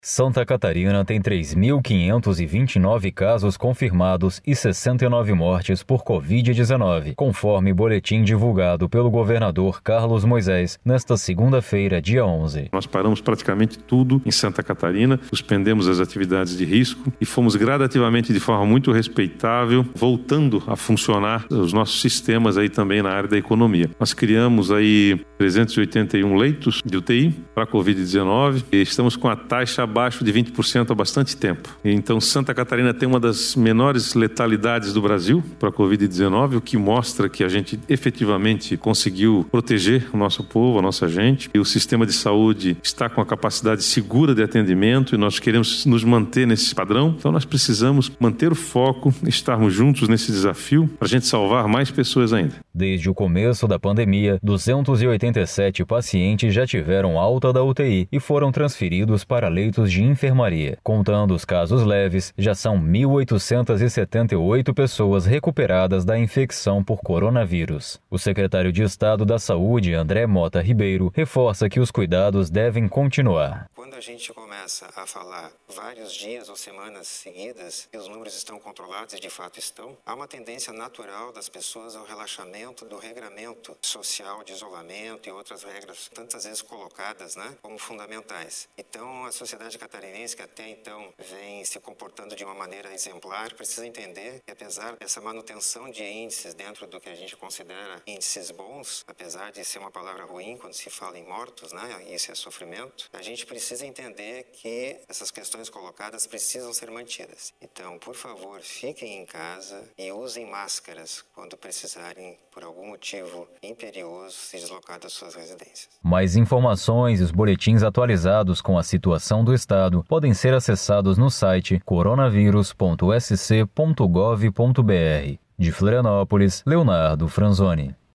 Santa Catarina tem 3.529 casos confirmados e 69 mortes por Covid-19, conforme boletim divulgado pelo governador Carlos Moisés nesta segunda-feira, dia 11. Nós paramos praticamente tudo em Santa Catarina, suspendemos as atividades de risco e fomos gradativamente, de forma muito respeitável, voltando a funcionar os nossos sistemas aí também na área da economia. Nós criamos aí 381 leitos de UTI para Covid-19 e estamos com a taxa abaixo de 20% há bastante tempo. Então, Santa Catarina tem uma das menores letalidades do Brasil para a Covid-19, o que mostra que a gente efetivamente conseguiu proteger o nosso povo, a nossa gente. E o sistema de saúde está com a capacidade segura de atendimento e nós queremos nos manter nesse padrão. Então, nós precisamos manter o foco, estarmos juntos nesse desafio para a gente salvar mais pessoas ainda. Desde o começo da pandemia, 287 pacientes já tiveram alta da UTI e foram transferidos para leitos de enfermaria. Contando os casos leves, já são 1.878 pessoas recuperadas da infecção por coronavírus. O secretário de Estado da Saúde, André Mota Ribeiro, reforça que os cuidados devem continuar. Quando a gente começa a falar vários dias ou semanas seguidas e os números estão controlados e de fato estão, há uma tendência natural das pessoas ao relaxamento do regramento social de isolamento e outras regras tantas vezes colocadas, como fundamentais. Então, a sociedade catarinense, que até então vem se comportando de uma maneira exemplar, precisa entender que apesar dessa manutenção de índices dentro do que a gente considera índices bons, apesar de ser uma palavra ruim quando se fala em mortos, isso é sofrimento, a gente precisa entender que essas questões colocadas precisam ser mantidas. Então, por favor, fiquem em casa e usem máscaras quando precisarem, por algum motivo imperioso, se deslocar das suas residências. Mais informações e os boletins atualizados com a situação do Estado podem ser acessados no site coronavírus.sc.gov.br. De Florianópolis, Leonardo Franzoni.